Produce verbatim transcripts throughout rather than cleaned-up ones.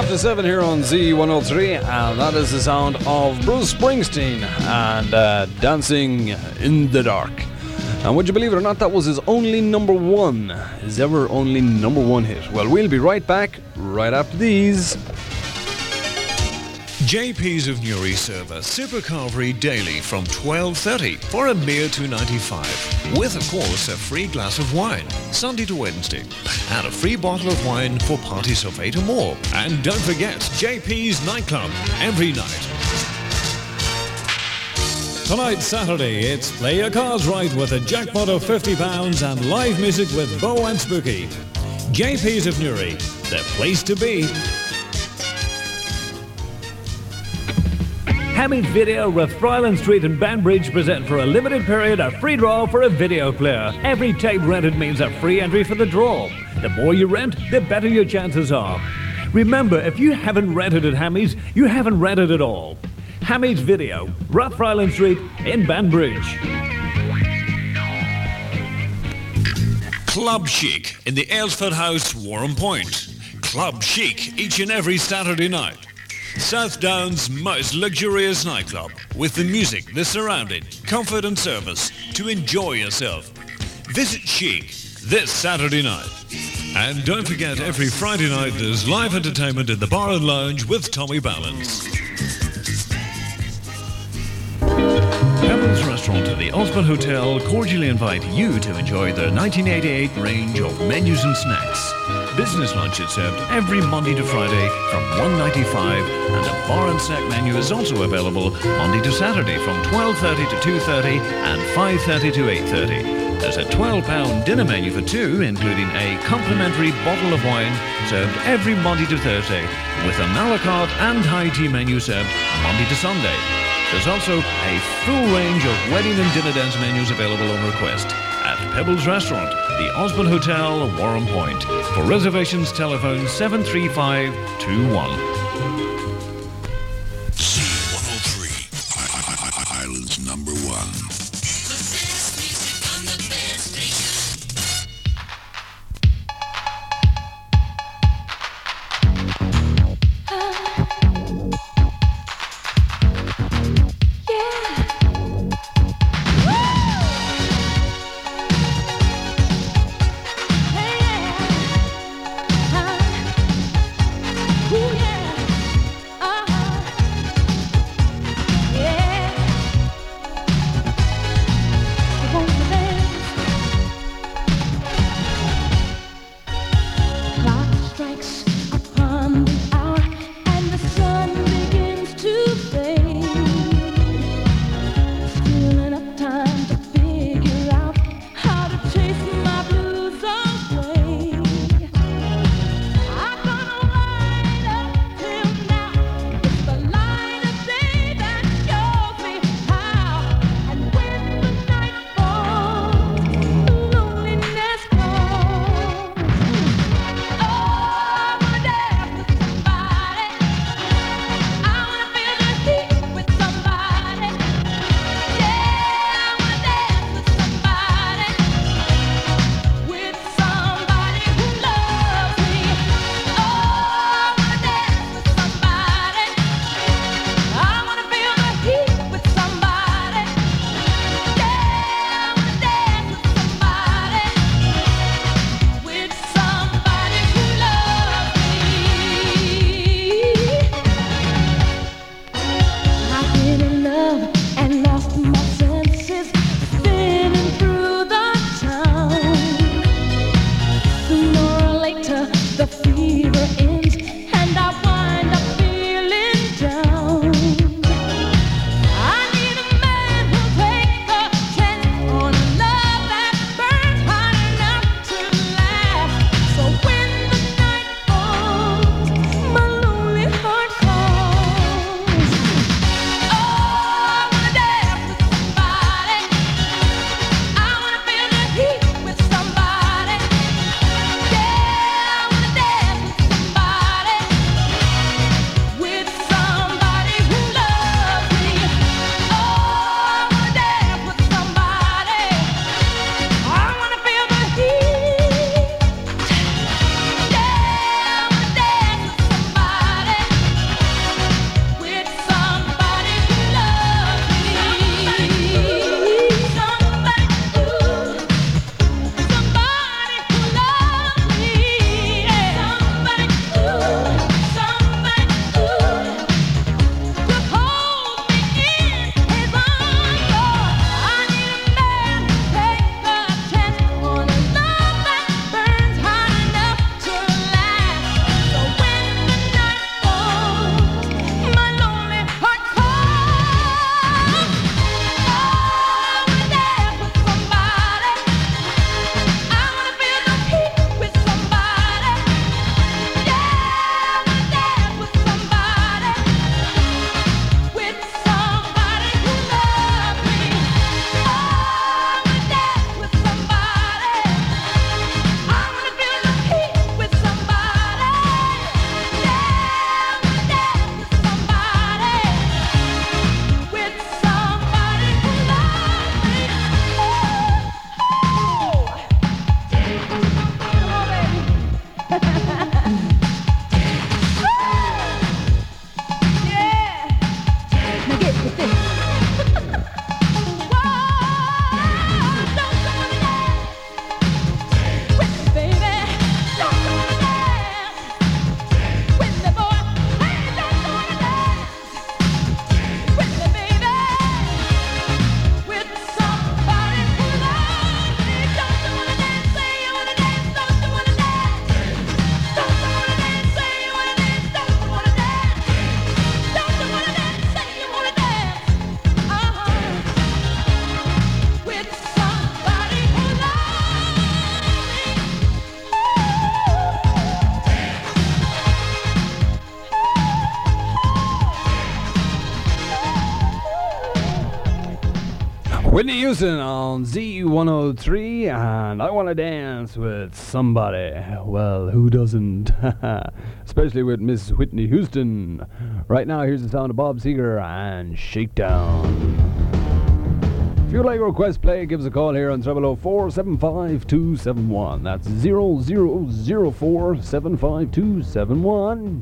after seven here on Z one oh three, and that is the sound of Bruce Springsteen and uh, Dancing in the Dark. And would you believe it or not, that was his only number one, his ever only number one hit. Well, we'll be right back right after these. J P's of Newry serve a super carvery daily from twelve thirty for a mere two pounds ninety-five, with of course a free glass of wine Sunday to Wednesday, and a free bottle of wine for parties of eight or more. And don't forget J P's nightclub every night. Tonight, Saturday, it's Play Your Cards Right with a jackpot of fifty pounds and live music with Bo and Spooky. J P's of Newry, the place to be. Hammy's Video with Fryland Street and Banbridge present for a limited period a free draw for a video player. Every tape rented means a free entry for the draw. The more you rent, the better your chances are. Remember, if you haven't rented at Hammy's, you haven't rented at all. Hammy's Video, Rough Fryland Street in Banbridge. Club Chic in the Aylesford House, Warren Point. Club Chic each and every Saturday night. South Down's most luxurious nightclub with the music, the surrounding, comfort and service to enjoy yourself. Visit Chic this Saturday night. And don't forget, every Friday night there's live entertainment in the Bar and Lounge with Tommy Balance. Pebbles Restaurant at the Osborne Hotel cordially invite you to enjoy their nineteen eighty-eight range of menus and snacks. Business lunch is served every Monday to Friday from one pound ninety-five, and a bar and snack menu is also available Monday to Saturday from twelve thirty to two thirty and five thirty to eight thirty. There's a twelve pound dinner menu for two, including a complimentary bottle of wine served every Monday to Thursday, with an a la carte and high tea menu served Monday to Sunday. There's also a full range of wedding and dinner dance menus available on request at Pebbles Restaurant, the Osborne Hotel, Warren Point. For reservations, telephone seven three five two one. Z one oh three, I- I- Ireland's number one. Ooh, yeah. Whitney Houston on Z one oh three, and I want to dance with somebody. Well, who doesn't? Especially with Miss Whitney Houston. Right now, here's the sound of Bob Seger and Shakedown. If you'd like a request play, give us a call here on seven oh four, seven five two seven one. That's zero zero zero four, seven five two seven one.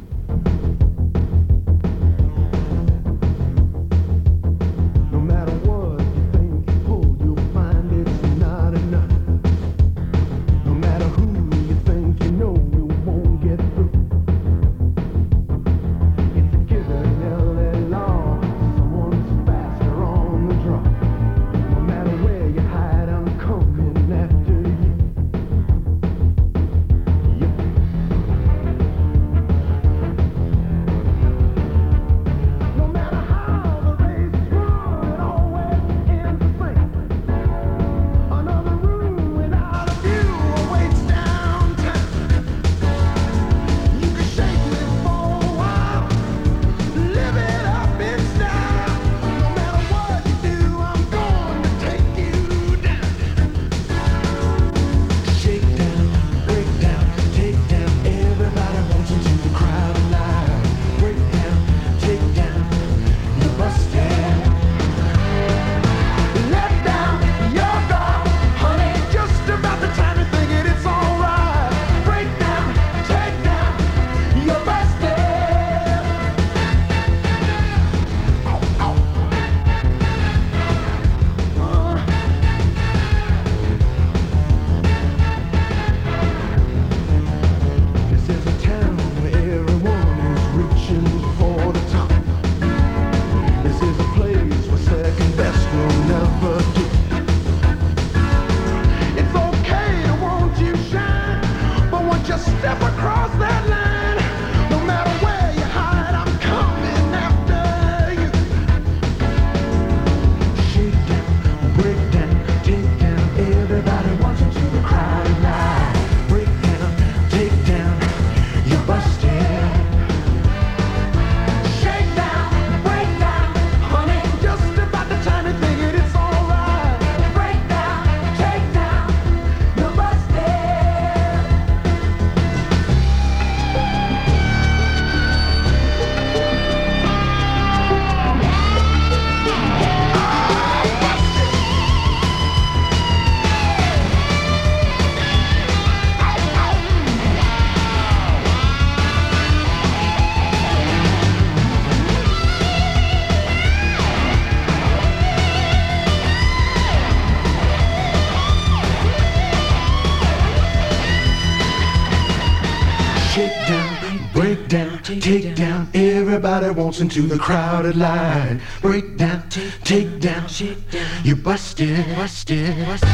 Take down, everybody wants into the crowded line. Break down, take down, you busted, busted, busted.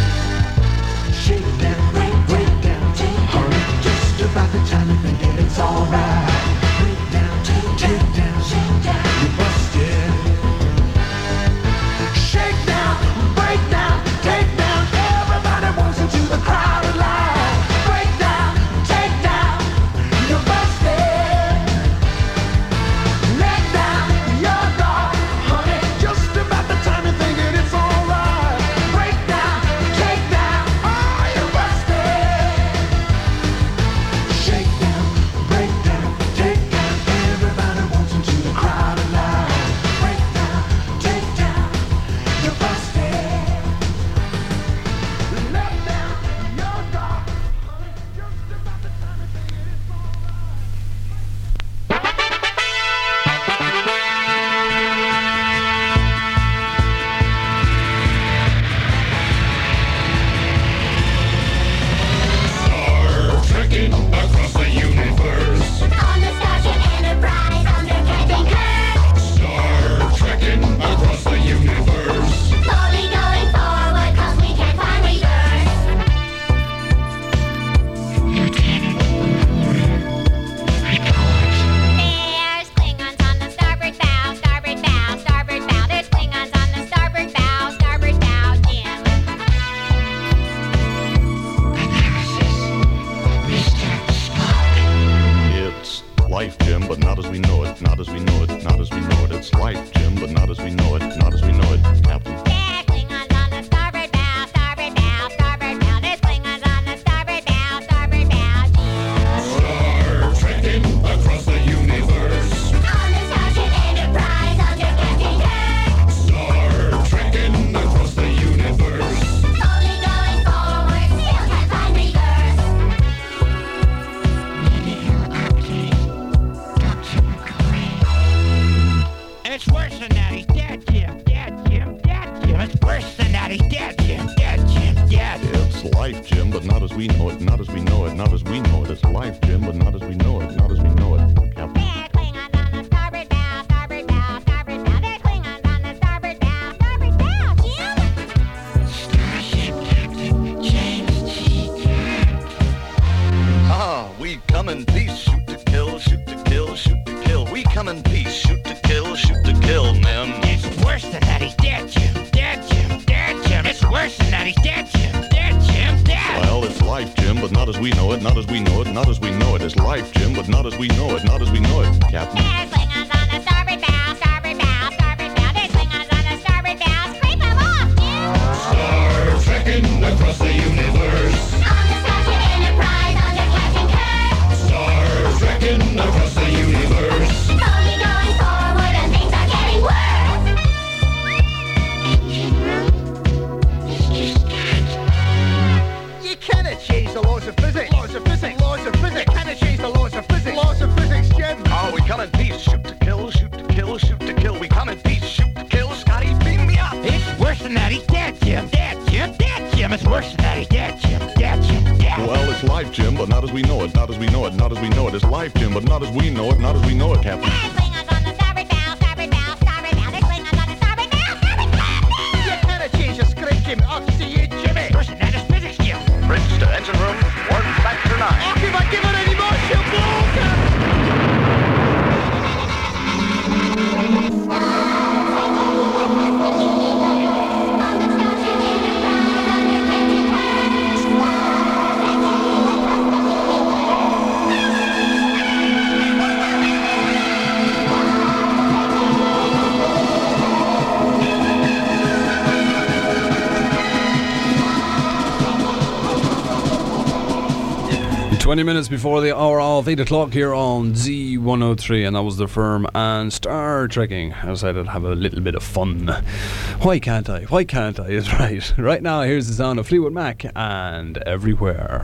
Shake down, break, break down, honey, just about the time you think that it's alright. Break down, take down, you busted. Shake down, break down, take down, everybody wants into the crowded line. Break down, take down, you busted. not as we know it, not as we know it. It's life, Jim, but not as we know it, not as we know it, Captain. Jim, but not as we know it, not as we know it, not as we know it. It's life, Jim, but not as we know it, not as we know it, Captain. We come in peace, shoot to kill, shoot to kill, shoot to kill. We come in peace, shoot to kill, shoot to kill, men. It's worse than that, he's dead, Jim, dead, Jim, dead, Jim. It's worse than that, he's dead, Jim, dead, Jim, dead. Well, it's life, Jim, but not as we know it, not as we know it, not as we know it. It's life, Jim, but not as we know it, not as we know it, Captain. There's Klingons on the starboard bow, starboard bow, starboard bow. There's Klingons on the starboard bow. Scrape them off, Jim. Star trekking across the universe. On the Starship Enterprise under Captain Kirk. Star trekking across the universe. Slowly going forward and things are getting worse. You cannot change the laws of physics. Laws of physics. Laws of physics. You cannot change the laws of physics. Laws of physics, Jim. Oh, we come in peace, shoot to kill, shoot to kill, shoot to kill. We come in peace, shoot to kill. Scotty, beam me up. It's worse than that, he's dead, Jim, dead, Jim, dead, Jim. It's worse than that, he's dead, Jim, dead, Jim, dead. Well, it's life, Jim, but not as we know it, not as we know it, not as we know it. It's life, Jim, but not as we know it, not as we know it, Captain. There's Klingons on the starboard bow, starboard bow, starboard bow. There's Klingons on the starboard bow, starboard bow. You cannot change the script, Jim. Off to you, Jimmy. Worse than that is physics, Jim. Bridge to engine room, one factor nine. Off if I give it any more, she'll blow, Captain. twenty minutes before the hour of eight o'clock here on Z one oh three, and that was The Firm and Star Trekking. I decided to have a little bit of fun. Why can't I? Why can't I? Is right. Right now, here's the sound of Fleetwood Mac and Everywhere.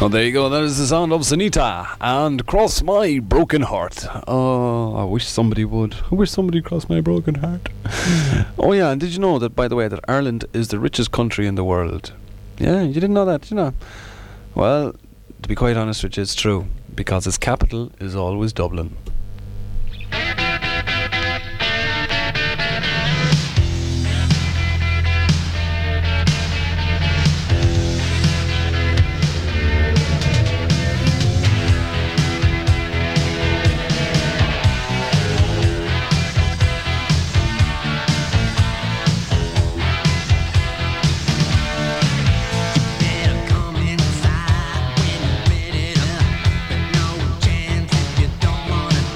Oh, there you go. That is the sound of Sunita and Cross My Broken Heart. Oh, I wish somebody would. I wish somebody crossed my broken heart. Oh, yeah, and did you know that, by the way, that Ireland is the richest country in the world? Yeah, you didn't know that, did you know? Well, to be quite honest with you, it's true, because its capital is always Dublin. Come inside when you're ready to, but no chance if you don't wanna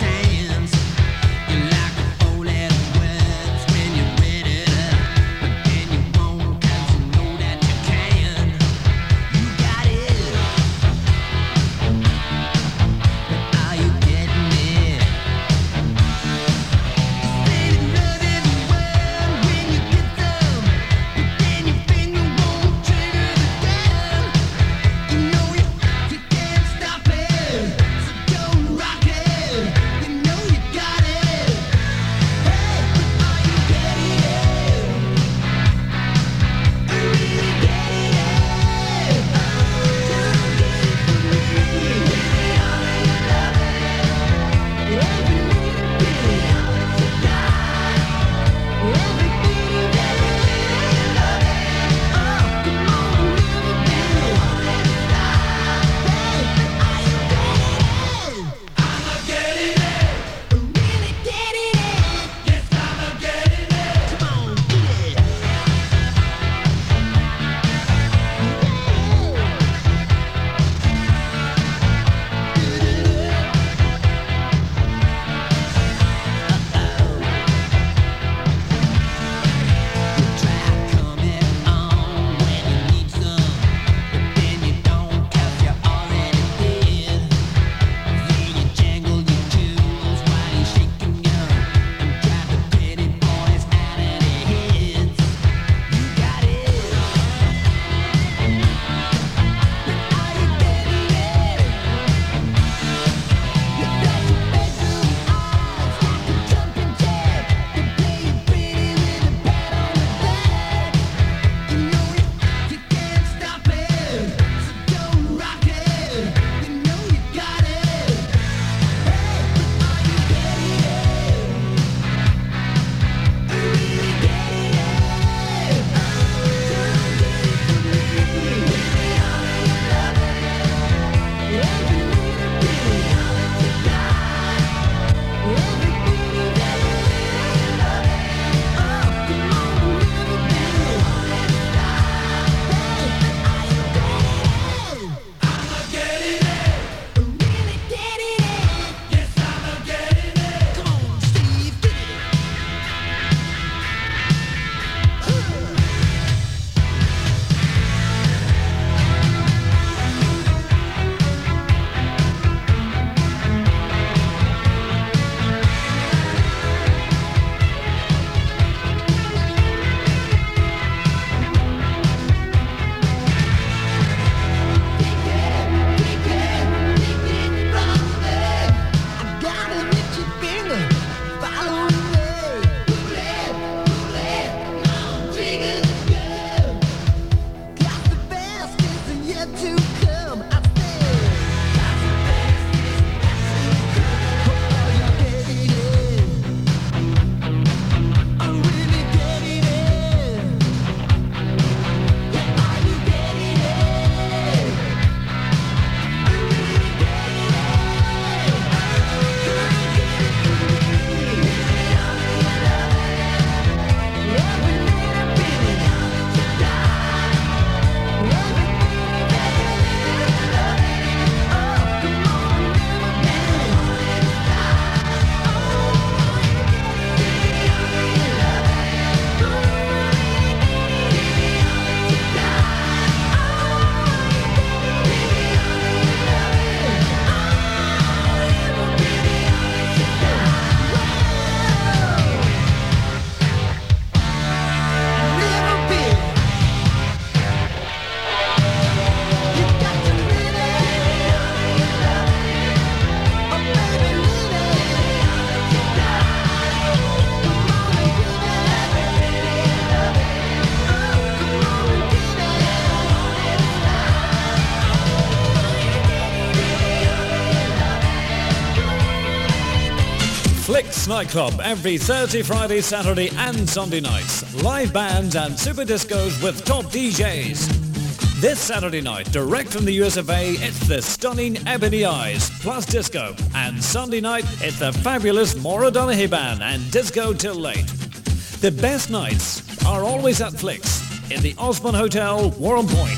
Nightclub every Thursday, Friday, Saturday and Sunday nights. Live bands and super discos with top D Js. This Saturday night, direct from the U S of A, it's the stunning Ebony Eyes plus disco. And Sunday night, it's the fabulous Maura Donaghy Band and disco till late. The best nights are always at Flicks in the Osborne Hotel, Warren Point.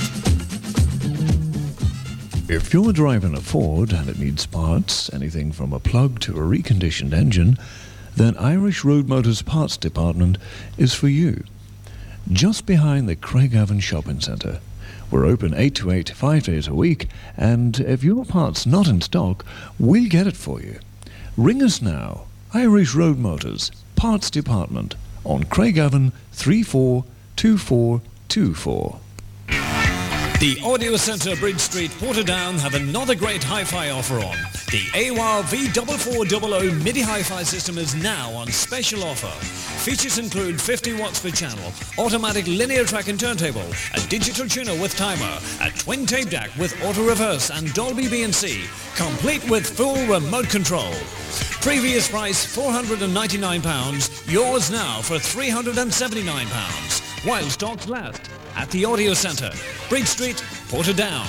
If you're driving a Ford and it needs parts, anything from a plug to a reconditioned engine, then Irish Road Motors Parts Department is for you. Just behind the Craigavon Shopping Centre. We're open eight to eight, five days a week, and if your part's not in stock, we'll get it for you. Ring us now. Irish Road Motors Parts Department on Craigavon three four two four two four. The Audio Centre, Bridge Street, Portadown have another great hi-fi offer on. The A W A V four four zero zero MIDI hi-fi system is now on special offer. Features include fifty watts per channel, automatic linear track and turntable, a digital tuner with timer, a twin tape deck with auto reverse and Dolby B and C, complete with full remote control. Previous price four hundred ninety-nine pounds, yours now for three hundred seventy-nine pounds, while stocks last. At the Audio Centre, Bridge Street, Portadown.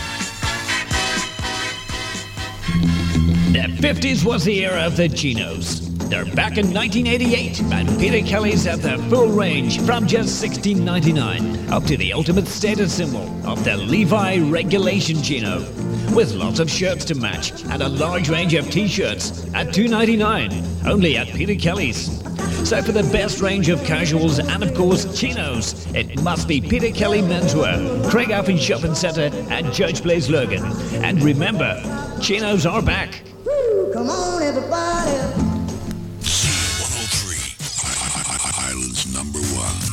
The fifties was the era of the Chinos. They're back in nineteen eighty-eight, and Peter Kelly's have the full range from just sixteen ninety-nine up to the ultimate status symbol of the Levi Regulation Chino, with lots of shirts to match and a large range of t-shirts at two ninety-nine, only at Peter Kelly's. So for the best range of casuals and of course chinos, it must be Peter Kelly Menswear, Craigavon Shopping Centre and Judge Place Lurgan. And remember, chinos are back. Woo, come on everybody. C one oh three, Ireland's number one.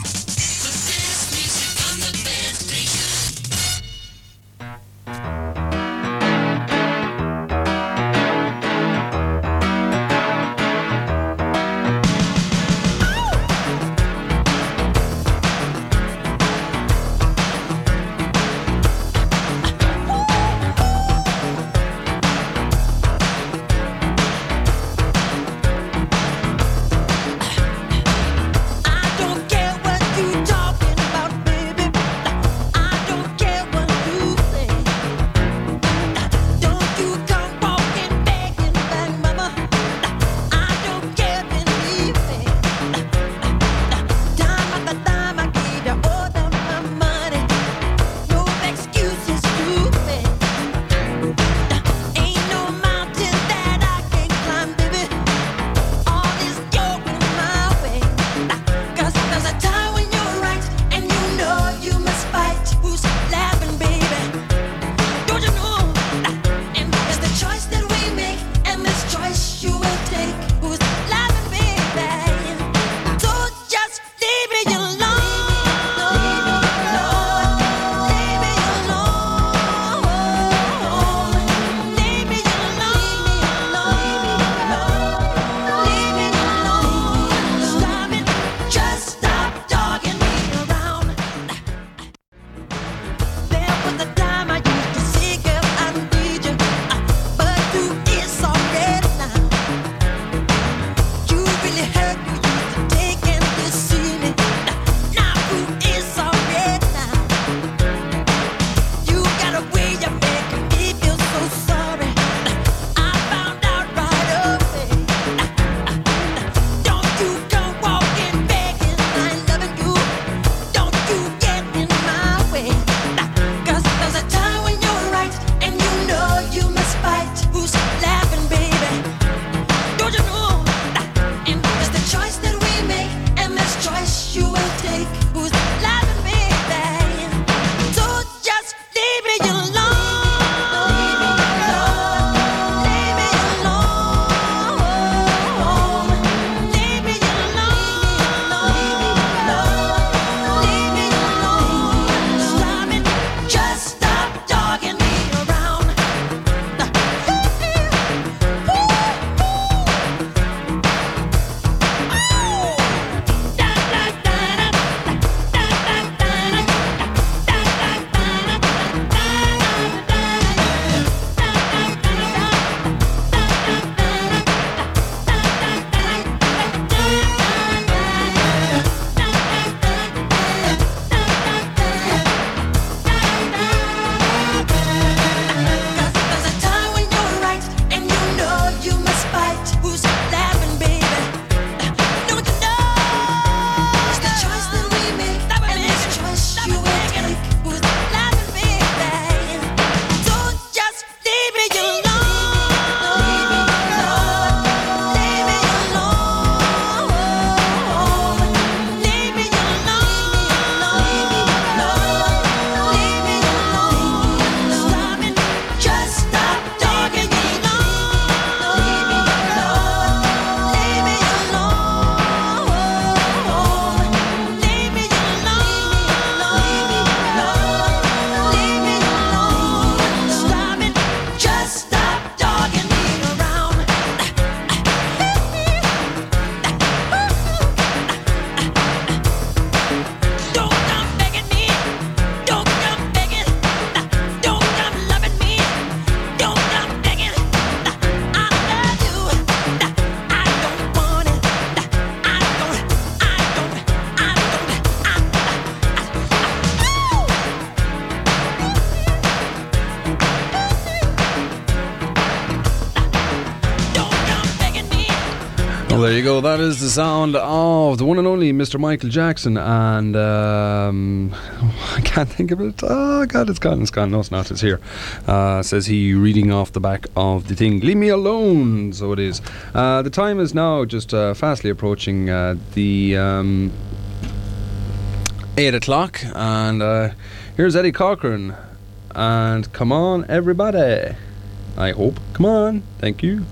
Well, there you go. That is the sound of the one and only Mister Michael Jackson, and um, I can't think of it. Oh God, it's gone. It's gone. No, it's not. It's here. Uh, says he, reading off the back of the thing. Leave me alone. So it is. Uh, the time is now just uh, fastly approaching uh, the um, eight o'clock, and uh, here's Eddie Cochran. And come on, everybody. I hope. Come on. Thank you.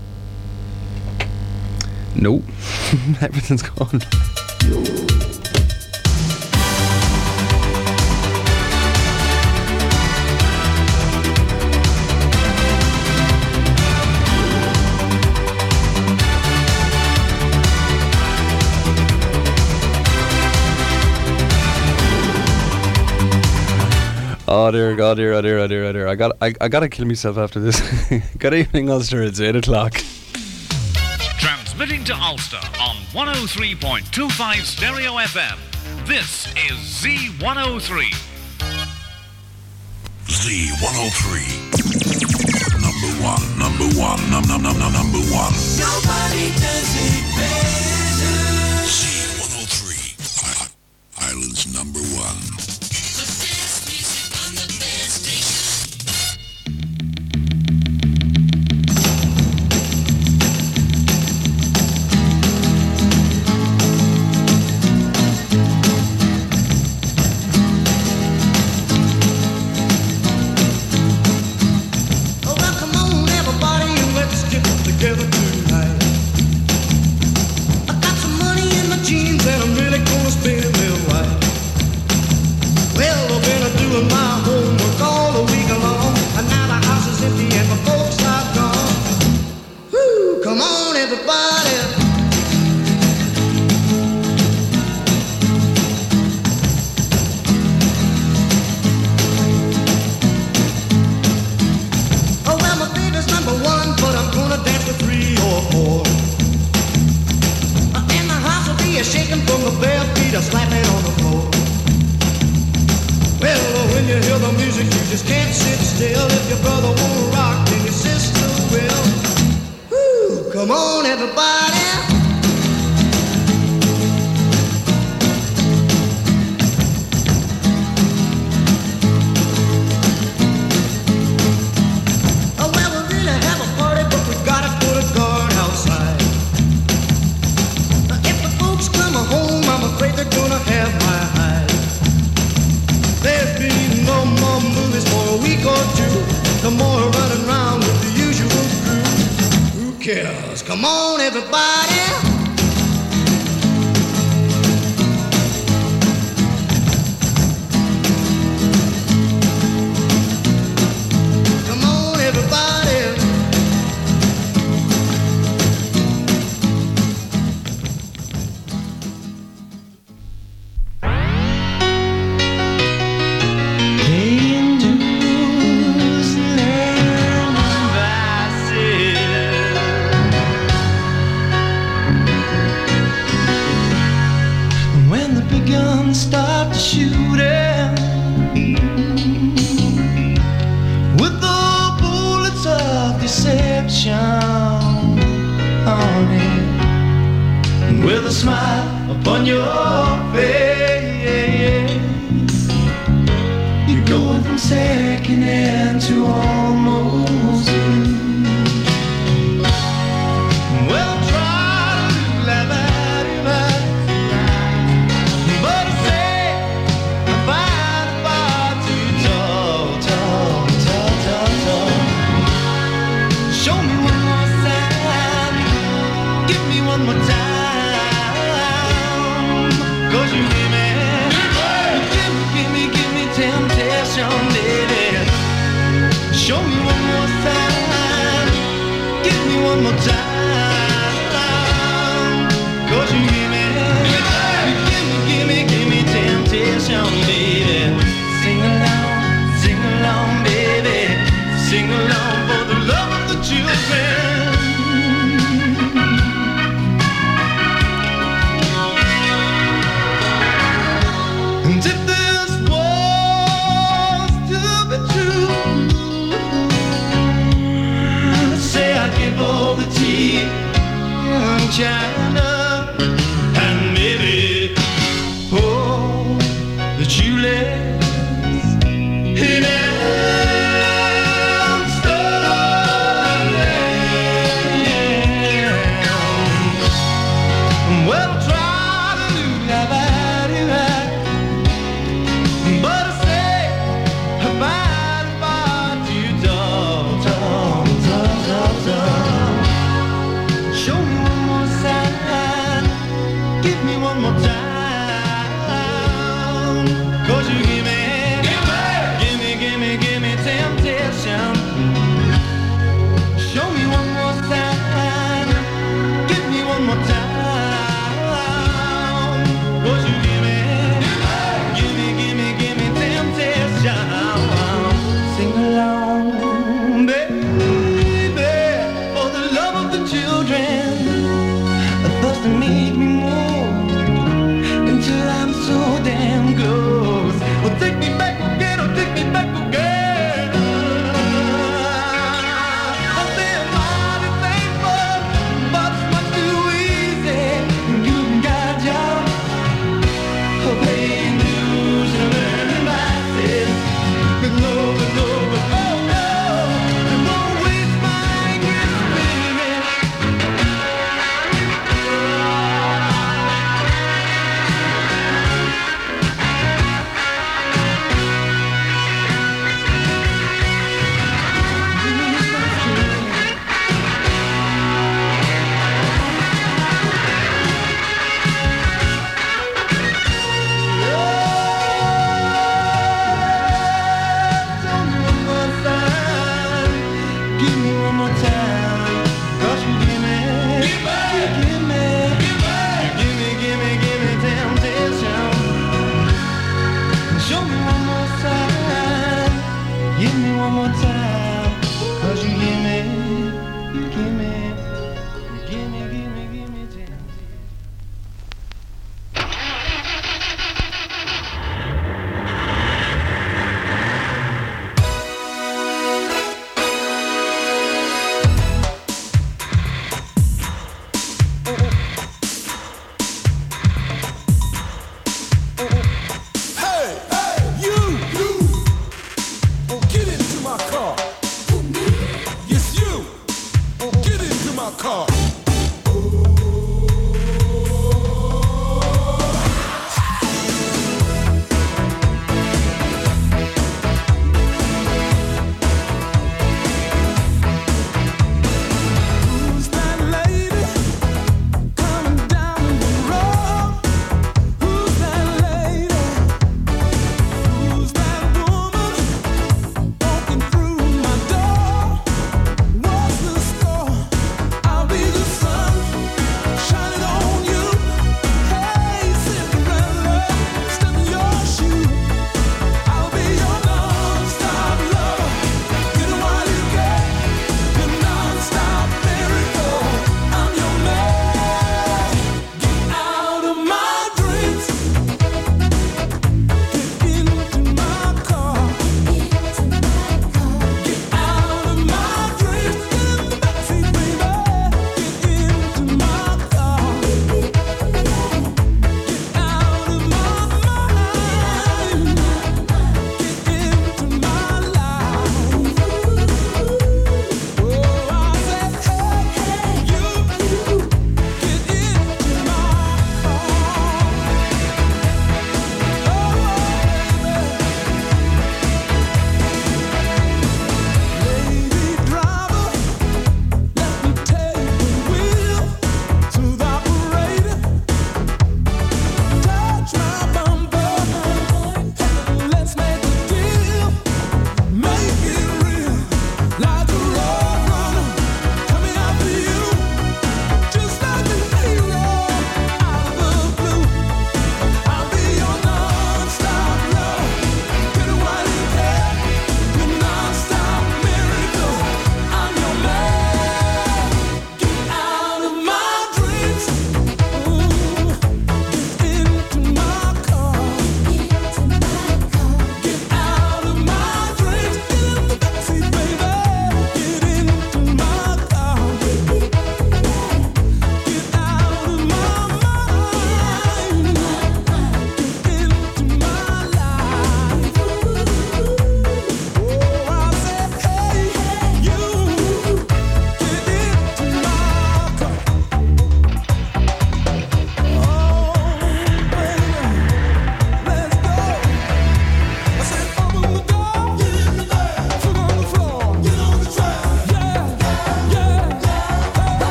No. Everything's gone. Oh dear, God, dear, oh dear, oh dear, oh dear. I got, I, I gotta kill myself after this. Good evening, Ulster. It's eight o'clock. Transmitting to Ulster on one oh three point two five Stereo F M. This is Z one oh three. Z one oh three. Number one, number one, num num num num number one. Nobody does it better. Z one oh three. I- Ireland's number one. China, and maybe oh, the tulips in Amsterdam. Well, try to do that body right, but I say about about you, dog, dog, dog, dog, dog. Show me one more sign, give me one more time. 'Cause you give me, give me, give me, give me, give me temptation. Show me one more sign, give me one more time. 'Cause you give me, give me, give me, give me temptation. Sing along, baby, for the love of the children. Thus to make me more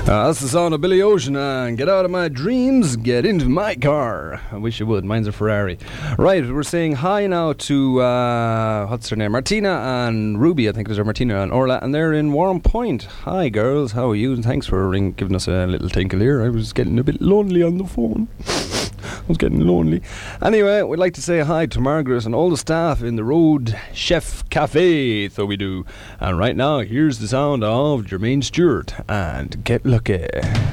Uh, that's the sound of Billy Ocean and Get Out of My Dreams, Get Into My Car. I wish you would. Mine's a Ferrari. Right, we're saying hi now to, uh, what's her name? Martina and Ruby, I think it was her, Martina and Orla, and they're in Warren Point. Hi, girls. How are you? And thanks for ring, giving us a little tinkle here. I was getting a bit lonely on the phone. I was getting lonely. Anyway, we'd like to say hi to Margaret and all the staff in the Road Chef Cafe, so we do. And right now, here's the sound of Jermaine Stewart and Get Lucky.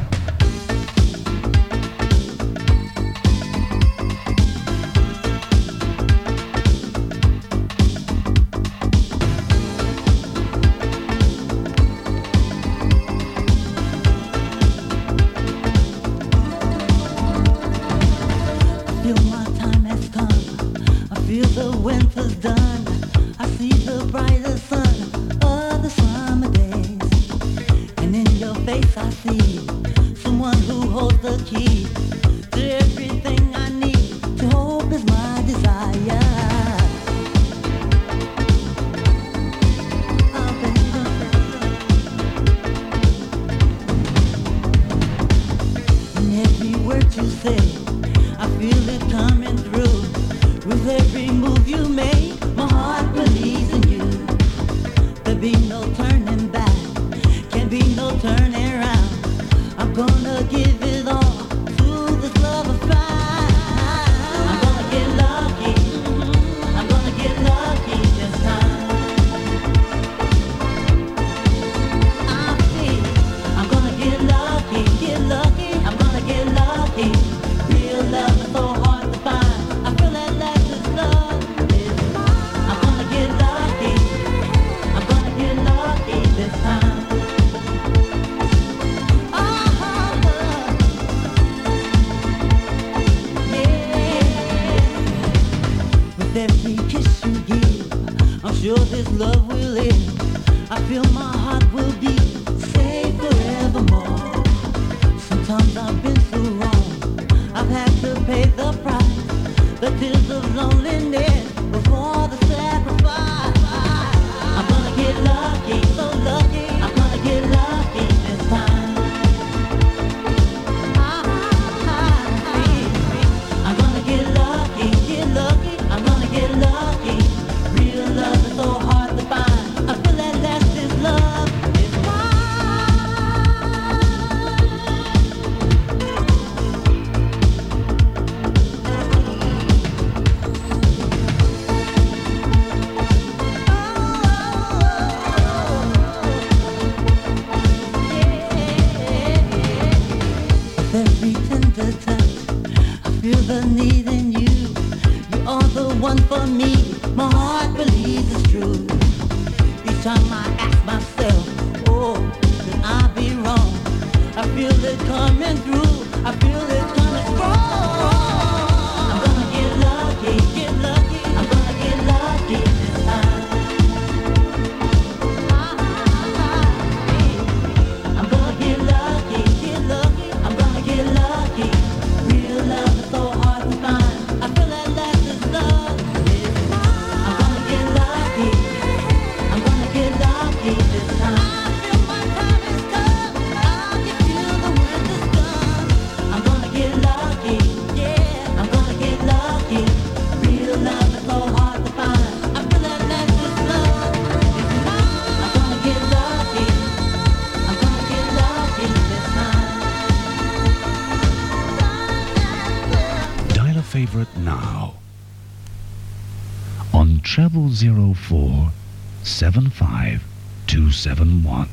Treble zero four seven five two seven one.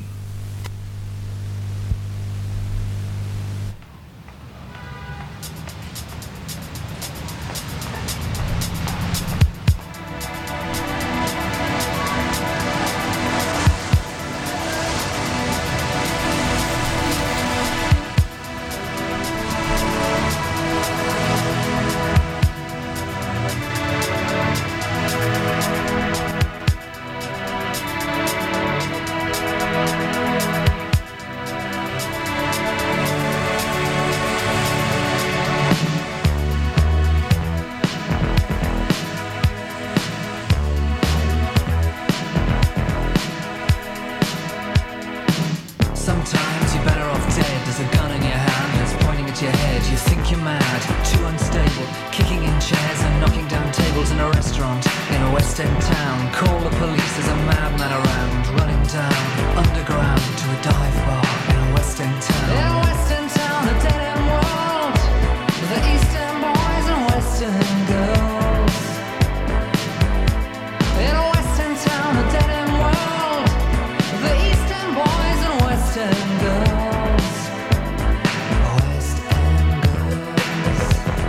Bye. underground in a West End town. Call the police, there's a madman around, running down underground to a dive bar in a West End town. In a West End town, a dead end world, with the Eastern boys and Western girls. In a West End town, a dead end world, with the Eastern boys and Western girls. West End girls.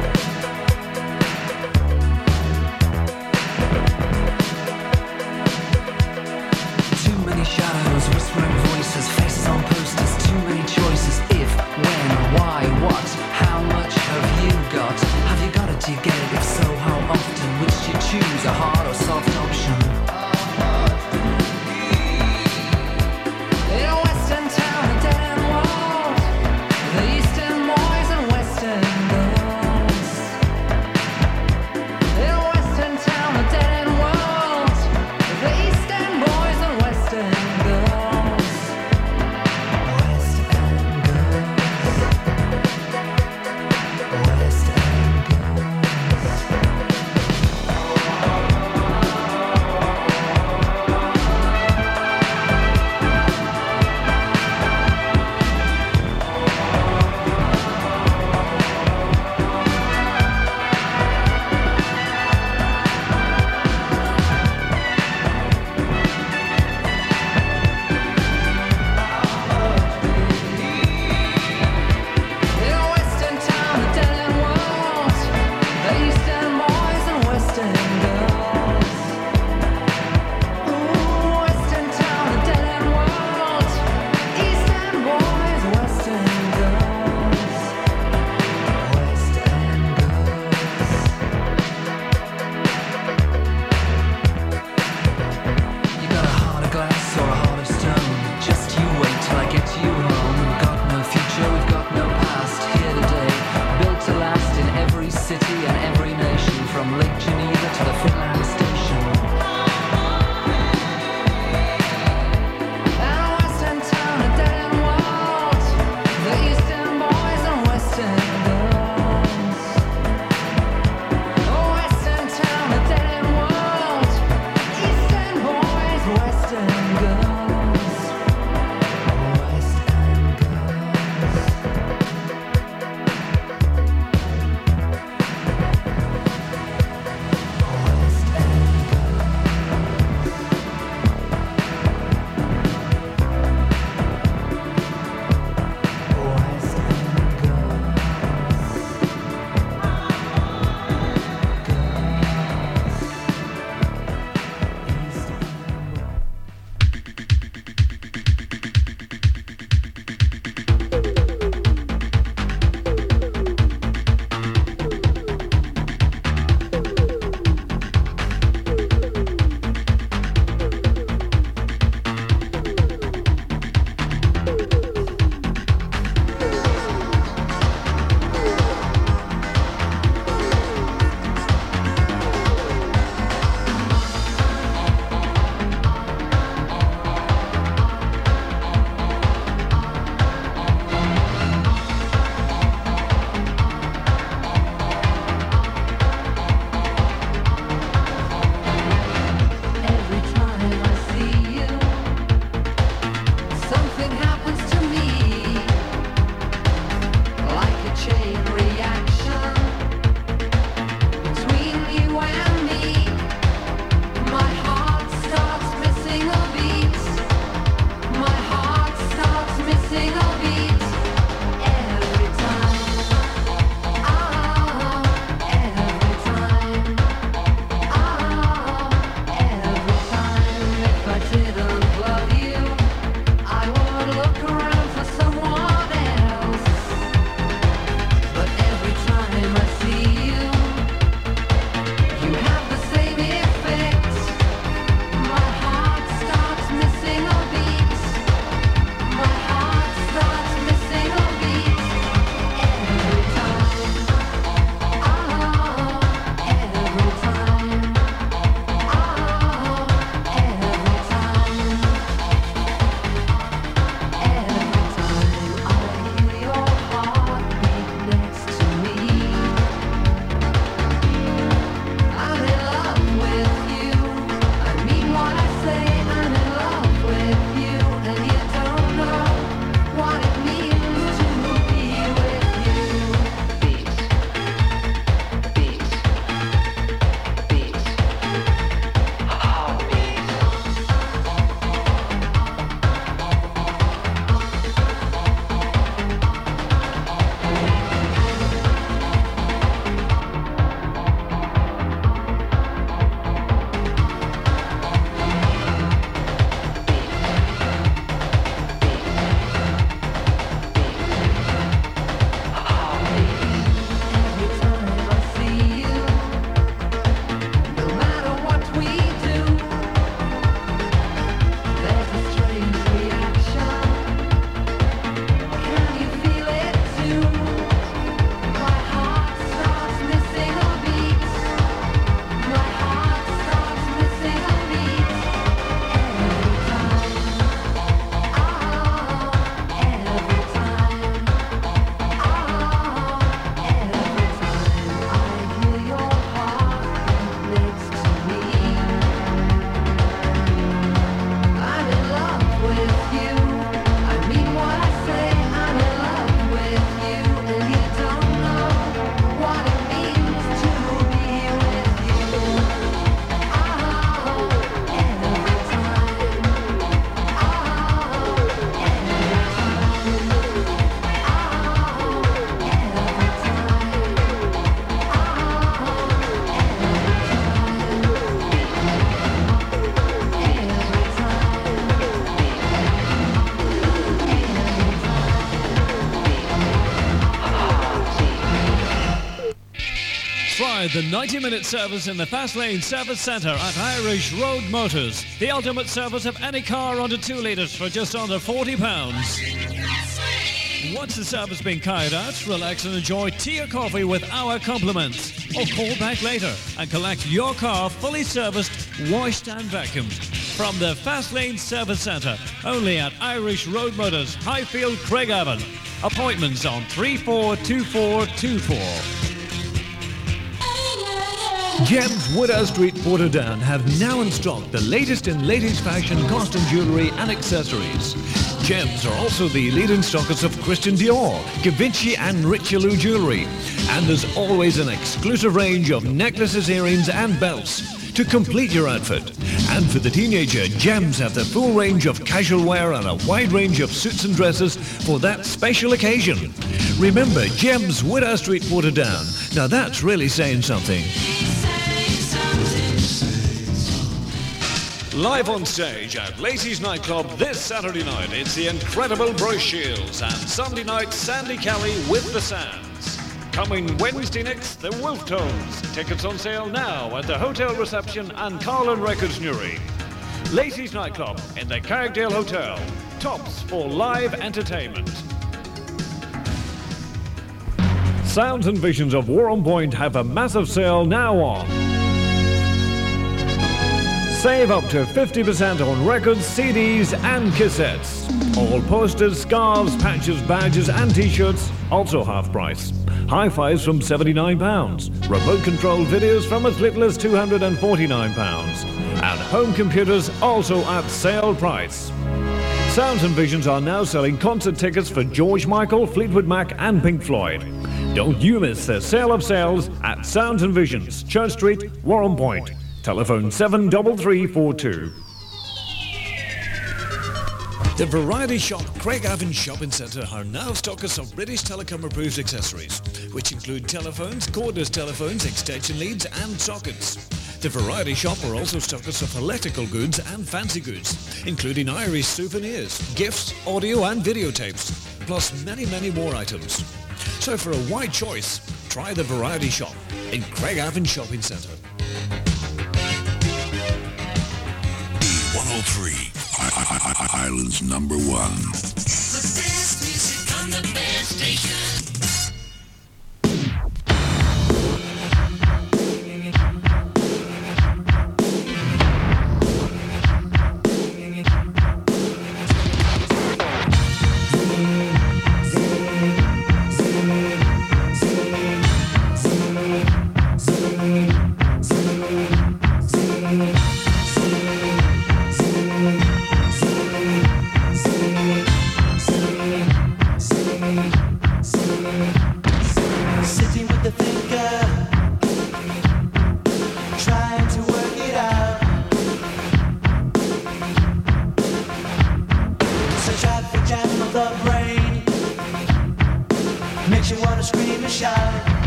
Too many shadows, whispering voices, faces on posters, too many choices. If, when, why, what, how much have you got? Have you got it, do you get it? If so, how often? Which do you choose, a hard or soft option? In a Western town, a dead end world, the Eastern boys and Western girls. In a Western town, a dead end world, the Eastern boys and Western girls. West End girls. West End girls. Try the ninety minute service in the Fast Lane Service Centre at Irish Road Motors. The ultimate service of any car under two litres for just under forty pounds. Once the service being carried out, relax and enjoy tea or coffee with our compliments. Or call back later and collect your car fully serviced, washed and vacuumed. From the Fast Lane Service Centre, only at Irish Road Motors, Highfield, Craigavon. Appointments on three four two four two four. Gems Woodhouse Street, Portadown have now in stock the latest in ladies' fashion, costume jewellery and accessories. Gems are also the leading stockers of Christian Dior, Givenchy and Richelieu jewellery. And there's always an exclusive range of necklaces, earrings and belts to complete your outfit. And for the teenager, Gems have the full range of casual wear and a wide range of suits and dresses for that special occasion. Remember, Gems Woodhouse Street, Portadown. Now that's really saying something. Live on stage at Lacey's Nightclub this Saturday night, it's the incredible Bruce Shields and Sunday night Sandy Kelly with the Sands. Coming Wednesday next, the Wolf Tones. Tickets on sale now at the hotel reception and Carlin Records Newry. Lacey's Nightclub in the Carrickdale Hotel. Tops for live entertainment. Sounds and Visions of Warren Point have a massive sale now on. Save up to fifty percent on records, C Ds and cassettes. All posters, scarves, patches, badges and t-shirts also half price. Hi-Fis from seventy-nine pounds. Remote control videos from as little as two hundred forty-nine pounds. And home computers also at sale price. Sounds and Visions are now selling concert tickets for George Michael, Fleetwood Mac and Pink Floyd. Don't you miss the sale of sales at Sounds and Visions, Church Street, Warren Point. Telephone seven three three four two. The Variety Shop Craigavon Shopping Centre are now stockers of British Telecom approved accessories, which include telephones, cordless telephones, extension leads and sockets. The Variety Shop are also stockers of electrical goods and fancy goods, including Irish souvenirs, gifts, audio and videotapes, plus many, many more items. So for a wide choice, try the Variety Shop in Craigavon Shopping Centre. one oh three, Ireland's number one. The best music on the best station.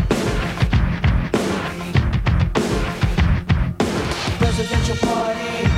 Presidential party